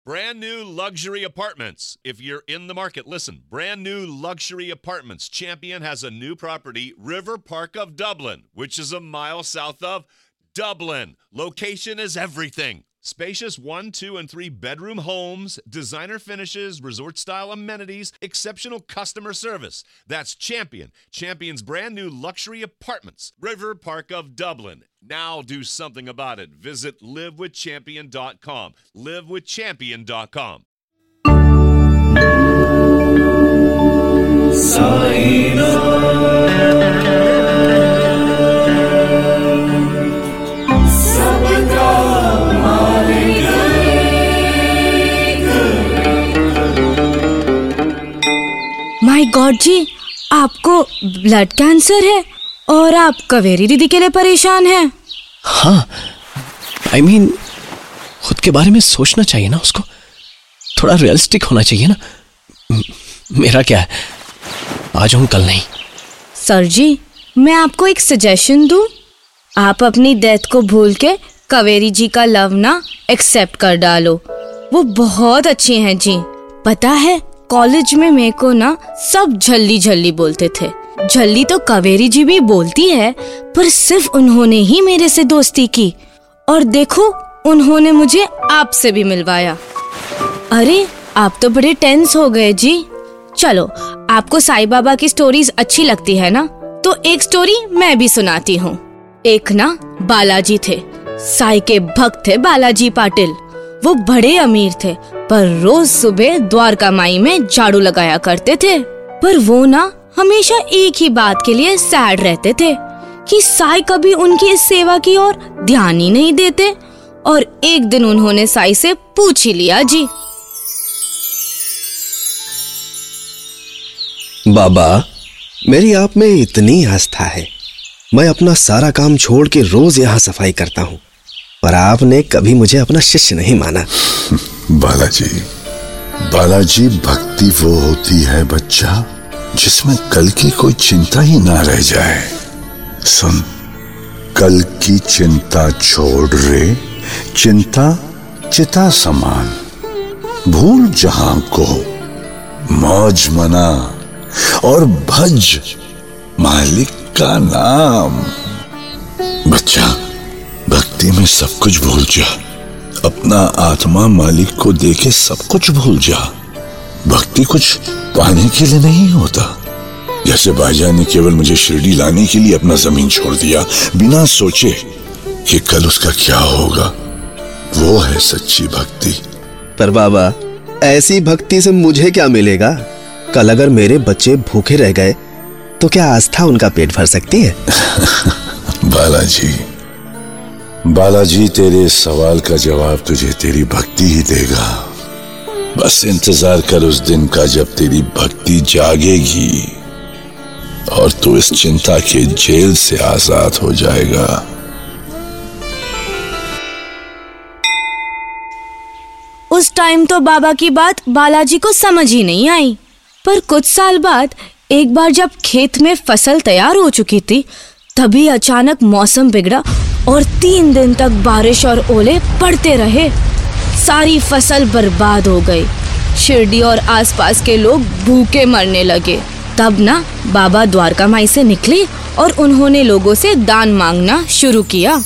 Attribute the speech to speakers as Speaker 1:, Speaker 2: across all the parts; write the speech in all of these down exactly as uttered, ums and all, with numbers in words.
Speaker 1: Brand new luxury apartments. If you're in the market, listen. Brand new luxury apartments. Champion has a new property, River Park of Dublin, which is a mile south of Dublin. Location is everything. Spacious one, two, and three bedroom homes, designer finishes, resort-style amenities, exceptional customer service. That's Champion. Champion's brand new luxury apartments. River Park of Dublin. Now do something about it. Visit live with champion dot com. live with champion dot com.
Speaker 2: My god जी, आपको blood cancer है और आप कावेरी दीदी के लिए परेशान हैं।
Speaker 3: हाँ, आई I मीन mean, खुद के बारे में सोचना चाहिए ना उसको, थोड़ा रियलिस्टिक होना चाहिए ना। म- मेरा क्या है, आज हूँ कल नहीं।
Speaker 2: सर जी, मैं आपको एक सजेशन दूं, आप अपनी डेथ को भूल के कावेरी जी का लव ना एक्सेप्ट कर डालो। वो बहुत अच्छी हैं जी। पता है, कॉलेज में मेरे को ना सब झल्ली झल्ली बोलते थे। झल्ली तो कावेरी जी भी बोलती है, पर सिर्फ उन्होंने ही मेरे से दोस्ती की। और देखो, उन्होंने मुझे आपसे भी मिलवाया। अरे, आप तो बड़े टेंस हो गए जी। चलो, आपको साईं बाबा की स्टोरीज अच्छी लगती है ना, तो एक स्टोरी मैं भी सुनाती हूँ। एक ना बालाजी थे, साईं के भक्त थे बालाजी पाटिल। वो बड़े अमीर थे, पर रोज सुबह द्वारका माई में झाड़ू लगाया करते थे। पर वो ना हमेशा एक ही बात के लिए सैड रहते थे कि साईं कभी उनकी इस सेवा की ओर ध्यान ही नहीं देते। और एक दिन उन्होंने साईं से पूछ ही लिया जी,
Speaker 4: बाबा, मेरी आप में इतनी आस्था है, मैं अपना सारा काम छोड़ के रोज यहाँ सफाई करता हूँ, पर आपने कभी मुझे अपना शिष्य नहीं माना।
Speaker 5: बालाजी, बालाजी भक्ति वो होती है बच्चा, जिसमें कल की कोई चिंता ही ना रह जाए। सुन, कल की चिंता छोड़ रे, चिंता चिता समान। भूल जहां को, मौज मना और भज मालिक का नाम। बच्चा, भक्ति में सब कुछ भूल जा, अपना आत्मा मालिक को देके सब कुछ भूल जा। भक्ति कुछ पाने के लिए नहीं होता। जैसे भाईजान ने केवल मुझे शिरडी लाने के लिए अपना जमीन छोड़ दिया, बिना सोचे कि कल उसका क्या होगा। वो है सच्ची भक्ति।
Speaker 4: पर बाबा, ऐसी भक्ति से मुझे क्या मिलेगा? कल अगर मेरे बच्चे भूखे रह गए तो क्या आस्था उनका पेट भर सकती है?
Speaker 5: बालाजी, बालाजी तेरे सवाल का जवाब तुझे तेरी भक्ति ही देगा। बस इंतजार कर उस दिन का जब तेरी भक्ति जागेगी और तू इस चिंता के जेल से आजाद हो जाएगा।
Speaker 2: उस टाइम तो बाबा की बात बालाजी को समझ ही नहीं आई। पर कुछ साल बाद एक बार जब खेत में फसल तैयार हो चुकी थी, तभी अचानक मौसम बिगड़ा और तीन दिन तक बारिश और ओले पड़ते रहे। सारी फसल बर्बाद हो गई। शिरडी और आसपास के लोग भूखे मरने लगे। तब ना बाबा द्वारका माई से निकले और उन्होंने लोगों से दान मांगना शुरू किया।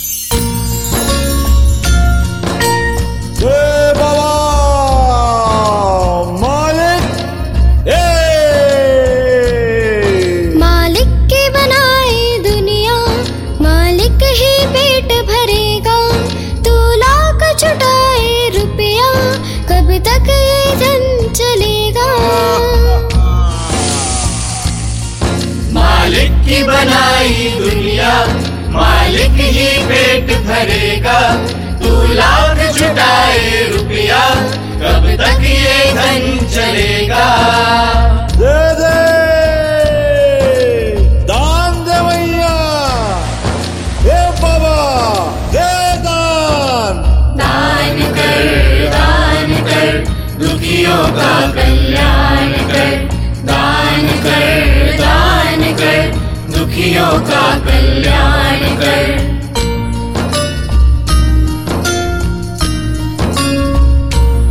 Speaker 6: मालिक की बनाई दुनिया, मालिक ही पेट भरेगा। तू लाख जुटाए रुपया, कब तक ये धन चलेगा।
Speaker 7: दे दे दान दे भैया, ए बाबा दे दान।
Speaker 6: दान कर, दान कर, दुखियों का कल्याण कर। दान कर, दान कर, दुखियों का कल्याण कर।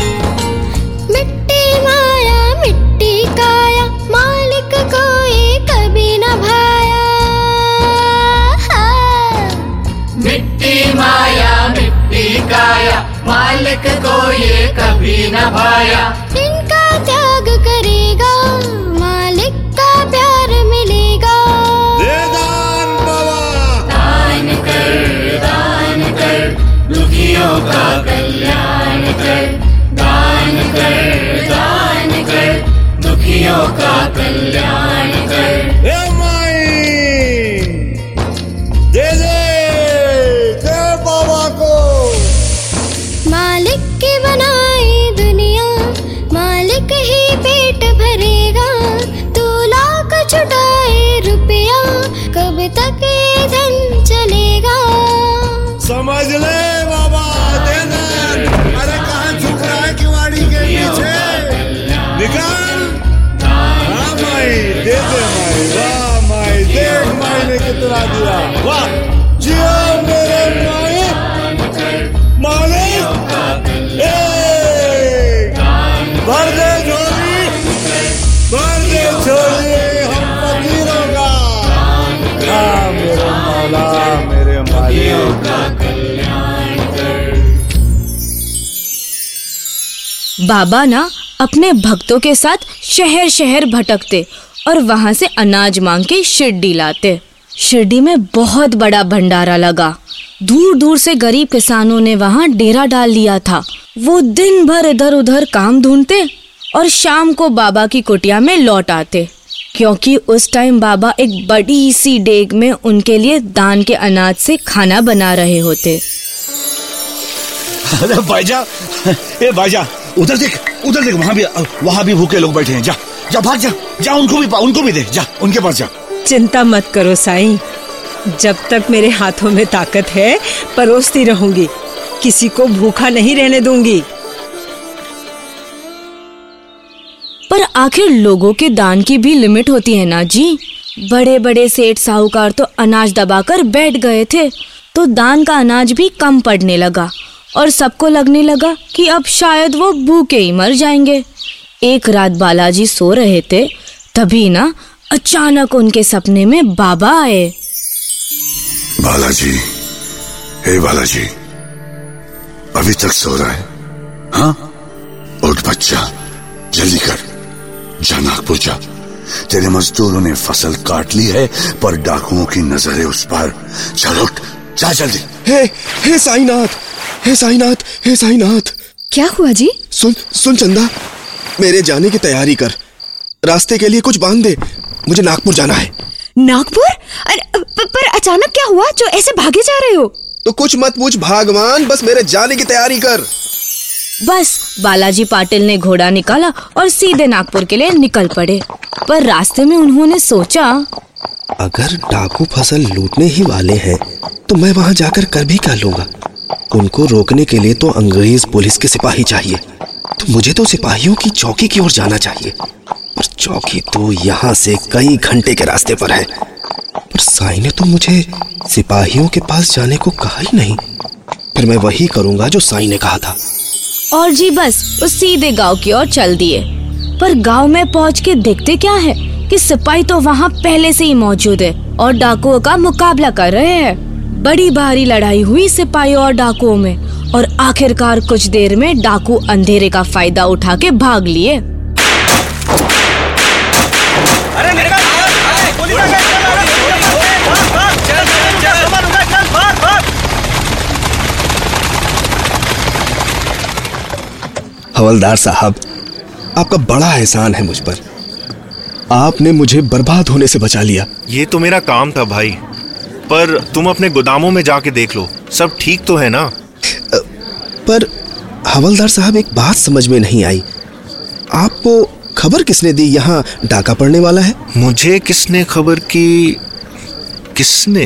Speaker 6: भी न भाया।
Speaker 8: इनका त्याग करेगा मालिक का प्यार मिलेगा।
Speaker 7: दे दान बाबा।
Speaker 6: दान कर दान कर दुखियों का कल्याण कर। दान कर दान कर दुखियों का कल्याण कर।
Speaker 7: ए माई दे दे दे बाबा को।
Speaker 8: मालिक की बनाई दुनिया मालिक ही पेट भरेगा। तू लाख छुटाए रुपया कब तक ये धन चलेगा।
Speaker 7: समझ ले बाबा दे दान। अरे कहाँ छुप रहा है किवाड़ी के पीछे, निकाल। हाँ माई दे दे माई। वाह माई देख माई ने कितना दिया। वाह जियो मेरे माई। मालिक ए भर दे झोली, भर दे झोली हम फकीरों का। हाँ मेरे मौला मेरे मालिक।
Speaker 2: बाबा ना अपने भक्तों के साथ शहर शहर भटकते और वहां से अनाज मांग के शिरडी लाते। शिरडी में बहुत बड़ा भंडारा लगा। दूर दूर से गरीब किसानों ने वहां डेरा डाल लिया था। वो दिन भर इधर उधर काम ढूंढते और शाम को बाबा की कुटिया में लौट आते, क्योंकि उस टाइम बाबा एक बड़ी सी डेग में उनके लिए दान के अनाज से खाना बना रहे होते।
Speaker 5: अरे भाईजा, ए भाईजा, उधर देख, उधर देख, वहाँ भी वहाँ भी भूखे लोग बैठे हैं। जा जा भाग जा, जा उनको भी उनको भी दे, जा उनके पास जा।
Speaker 9: चिंता मत करो साईं, जब तक मेरे हाथों में ताकत है परोसती रहूंगी, किसी को भूखा नहीं रहने दूंगी।
Speaker 2: पर आखिर लोगों के दान की भी लिमिट होती है ना जी। बड़े बड़े सेठ साहूकार तो अनाज दबाकर बैठ गए थे, तो दान का अनाज भी कम पड़ने लगा और सबको लगने लगा कि अब शायद वो भूखे ही मर जाएंगे। एक रात बालाजी सो रहे थे, तभी ना अचानक उनके सपने में बाबा आए।
Speaker 5: बालाजी, हे बालाजी, अभी तक सो रहा है? हाँ, उठ बच्चा, जल्दी कर, जा नागपुर जा। तेरे मजदूरों ने फसल काट ली है, पर डाकुओं की नजर है उस पर। चल उठ, जा जल्दी।
Speaker 4: हे हे साईनाथ, हे साईनाथ, हे साईनाथ।
Speaker 10: क्या हुआ जी?
Speaker 4: सुन सुन चंदा, मेरे जाने की तैयारी कर। रास्ते के लिए कुछ बांध दे, मुझे नागपुर जाना है।
Speaker 10: नागपुर? पर अचानक क्या हुआ जो ऐसे भागे जा रहे हो?
Speaker 4: तो कुछ मत पूछ भागवान, बस मेरे जाने की तैयारी कर।
Speaker 2: बस बालाजी पाटिल ने घोड़ा निकाला और सीधे नागपुर के लिए निकल पड़े। पर रास्ते में उन्होंने सोचा,
Speaker 4: अगर डाकू फसल लूटने ही वाले हैं तो मैं वहां जाकर कर भी क्या लूंगा। उनको रोकने के लिए तो अंग्रेज पुलिस के सिपाही चाहिए, तो मुझे तो सिपाहियों की चौकी की ओर जाना चाहिए। पर चौकी तो यहाँ से कई घंटे के रास्ते पर है। पर साईं ने तो मुझे सिपाहियों के पास जाने को कहा ही नहीं। फिर मैं वही करूंगा जो साईं ने कहा था।
Speaker 2: और जी बस वो सीधे गांव की ओर चल दिए। पर गांव में पहुंच के देखते क्या है कि सिपाही तो वहां पहले से ही मौजूद है और डाकुओं का मुकाबला कर रहे हैं। बड़ी भारी लड़ाई हुई सिपाहियों और डाकुओं में और आखिरकार कुछ देर में डाकू अंधेरे का फायदा उठा के भाग लिए।
Speaker 4: हवलदार साहब, आपका बड़ा एहसान है मुझ पर। आपने मुझे बर्बाद होने से बचा लिया।
Speaker 11: ये तो मेरा काम था भाई, पर तुम अपने गोदामों में जाके देख लो, सब ठीक तो है ना?
Speaker 4: पर हवलदार साहब, एक बात समझ में नहीं आई। आपको खबर किसने दी यहाँ डाका पड़ने वाला है?
Speaker 11: मुझे किसने खबर की? किसने?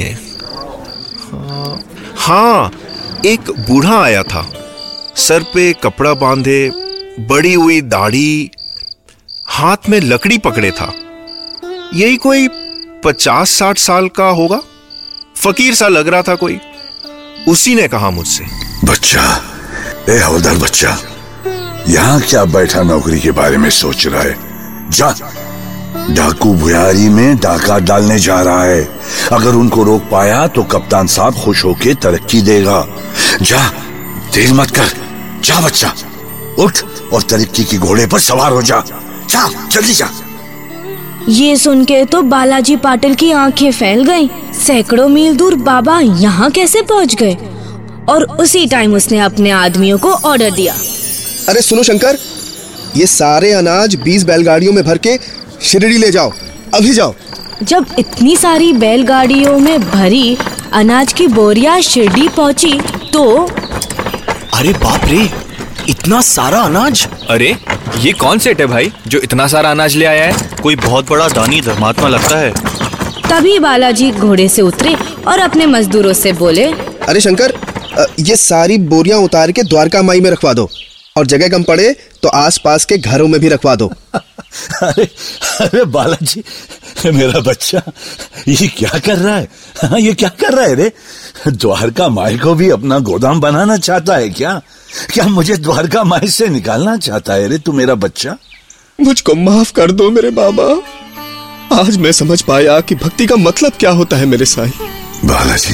Speaker 11: हाँ, एक बूढ़ा आया था, सर पे कपड़ा बांधे, बड़ी हुई दाढ़ी, हाथ में लकड़ी पकड़े था। यही कोई पचास साठ साल का होगा, फकीर सा लग रहा था कोई। उसी ने कहा मुझसे,
Speaker 5: बच्चा, ए हवलदार बच्चा, यहाँ क्या बैठा नौकरी के बारे में सोच रहा है? जा, डाकू भुयारी में डाका डालने जा रहा है। अगर उनको रोक पाया तो कप्तान साहब खुश होके तरक्की देगा। जा, देर मत कर, जा बच्चा। उठ और तरक्की की घोड़े पर सवार हो जा। जा जल्दी जा।
Speaker 2: ये सुन के तो बालाजी पाटिल की आंखें फैल गईं। सैकड़ों मील दूर बाबा यहाँ कैसे पहुँच गए? और उसी टाइम उसने अपने आदमियों को ऑर्डर दिया।
Speaker 4: अरे सुनो शंकर, ये सारे अनाज बीस बैलगाड़ियों में भर के शिरडी ले जाओ, अभी जाओ।
Speaker 2: जब इतनी सारी बैलगाड़ियों में भरी अनाज की बोरियां शिरडी पहुंची तो
Speaker 12: अरे बाप रे, इतना सारा अनाज!
Speaker 13: अरे ये कौन सेठ है भाई जो इतना सारा अनाज ले आया है?
Speaker 12: कोई बहुत बड़ा दानी धर्मात्मा लगता है।
Speaker 2: तभी बालाजी घोड़े से उतरे और अपने मजदूरों से बोले,
Speaker 4: अरे शंकर, ये सारी बोरियां उतार के द्वारका माई में रखवा दो, और जगह कम पड़े तो आसपास के घरों में भी रखवा दो।
Speaker 5: अरे अरे बालाजी, मेरा बच्चा ये क्या कर रहा है? हाँ, ये क्या कर रहा है रे? द्वारका माई को भी अपना गोदाम बनाना चाहता है क्या? क्या मुझे द्वारका माई से निकालना चाहता है रे तू मेरा बच्चा?
Speaker 4: मुझको माफ कर दो मेरे बाबा। आज मैं समझ पाया कि भक्ति का मतलब क्या होता है मेरे साईं।
Speaker 5: बालाजी,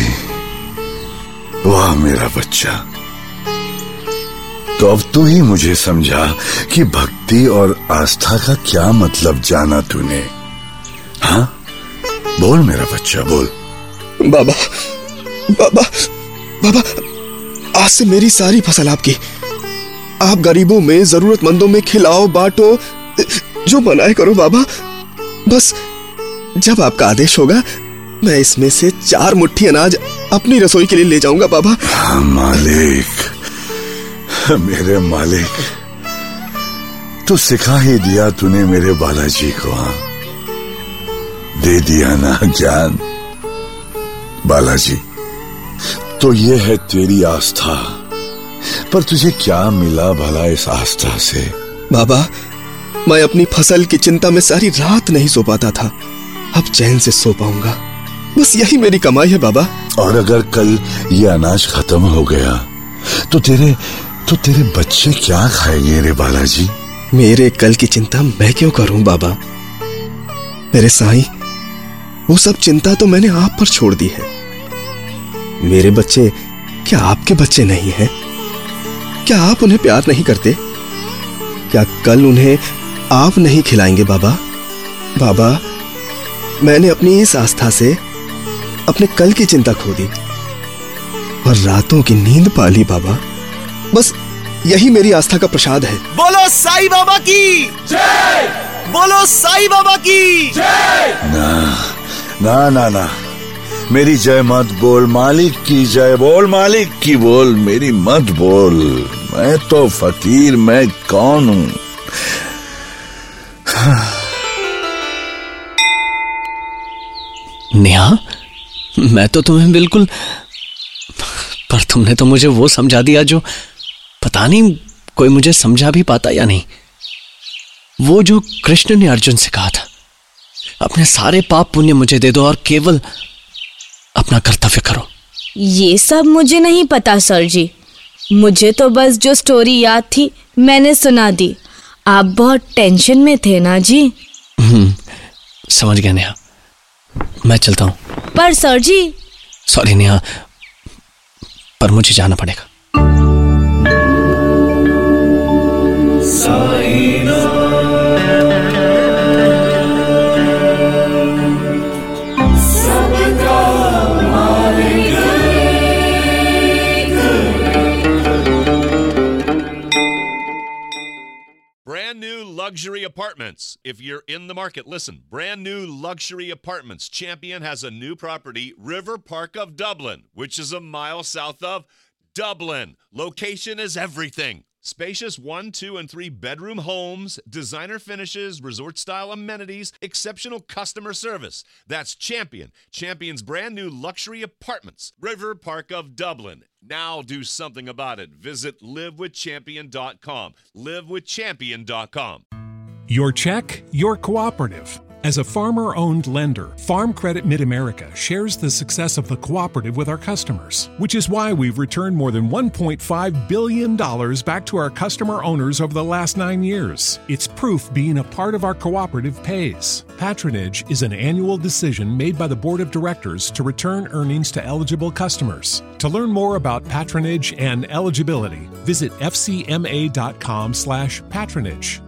Speaker 5: वाह मेरा बच्चा, तो अब तू ही मुझे समझा कि भक्ति और आस्था का क्या मतलब जाना तूने। हाँ बोल मेरा बच्चा, बोल।
Speaker 4: बाबा बाबा बाबा, आज से मेरी सारी फसल आपकी। आप गरीबों में, जरूरतमंदों में खिलाओ, बांटो, जो मनाए करो बाबा। बस जब आपका आदेश होगा मैं इसमें से चार मुट्ठी अनाज अपनी रसोई के लिए ले जाऊंगा बाबा।
Speaker 5: हाँ मालिक, मेरे मालिक, तू सिखा ही दिया तूने मेरे बालाजी को। हाँ दे दिया ना ज्ञान। बालाजी, तो ये है तेरी आस्था, पर तुझे क्या मिला भला इस आस्था से?
Speaker 4: बाबा, मैं अपनी फसल की चिंता में सारी रात नहीं सो पाता था, अब चैन से सो पाऊंगा। बस यही मेरी कमाई है बाबा।
Speaker 5: और अगर कल ये अनाज खत्म हो गया तो तेरे तो तेरे बच्चे क्या खाएंगे रे बालाजी?
Speaker 4: मेरे कल की चिंता मैं क्यों करूं बाबा? मेरे साईं, वो सब चिंता तो मैंने आप पर छोड़ दी है। मेरे बच्चे क्या आपके बच्चे नहीं हैं? क्या आप उन्हें प्यार नहीं करते? क्या कल उन्हें आप नहीं खिलाएंगे बाबा? बाबा, मैंने अपनी इस आस्था से अपने कल की चिंता खो दी और रातों की नींद पा ली बाबा। बस यही मेरी आस्था का प्रसाद है।
Speaker 12: बोलो साईं बाबा की जय! बोलो साईं बाबा की जय!
Speaker 5: ना ना ना ना, मेरी जय मत बोल, मालिक की जय बोल, मालिक की बोल, मेरी मत बोल। मैं तो फकीर, मैं कौन हूं?
Speaker 3: नेहा, मैं तो तुम्हें बिल्कुल, पर तुमने तो मुझे वो समझा दिया जो पता नहीं कोई मुझे समझा भी पाता या नहीं। वो जो कृष्ण ने अर्जुन से कहा था, अपने सारे पाप पुण्य मुझे दे दो और केवल अपना कर्तव्य करो।
Speaker 2: ये सब मुझे नहीं पता सर जी, मुझे तो बस जो स्टोरी याद थी मैंने सुना दी। आप बहुत टेंशन में थे ना जी।
Speaker 3: हम्म, समझ गया नेहा, मैं चलता हूँ।
Speaker 2: पर सर जी।
Speaker 3: सॉरी नेहा, पर मुझे जाना पड़ेगा।
Speaker 1: Brand new luxury apartments. If you're in the market, listen. Brand new luxury apartments. Champion has a new property, River Park of Dublin, which is a mile south of Dublin. Location is everything. Spacious one, two, and three bedroom homes, designer finishes, resort-style amenities, exceptional customer service. That's Champion. Champion's brand new luxury apartments, River Park of Dublin. Now do something about it. Visit live with champion dot com. live with champion dot com.
Speaker 14: Your check, your cooperative. As a farmer-owned lender, Farm Credit Mid-America shares the success of the cooperative with our customers, which is why we've returned more than one point five billion dollars back to our customer owners over the last nine years. It's proof being a part of our cooperative pays. Patronage is an annual decision made by the Board of Directors to return earnings to eligible customers. To learn more about patronage and eligibility, visit f c m a dot com slash patronage.